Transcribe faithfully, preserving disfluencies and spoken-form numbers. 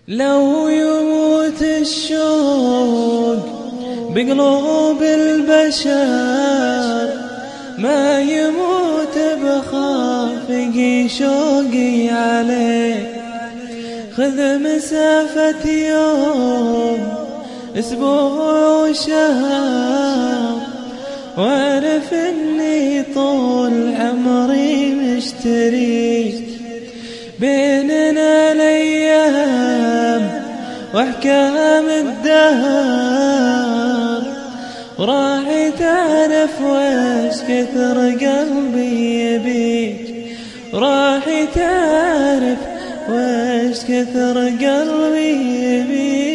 لو يموت الشوق بقلوب البشر ما يموت بخافق شوقي عليك. خذ مسافة يوم أسبوع وشهر واعرف إني طول عمري مشتريك. بيننا الأيام وأحكام الدهر وراح تعرف ويش كثر قلبي يبيك. راح تعرف ويش كثر قلبي يبيك.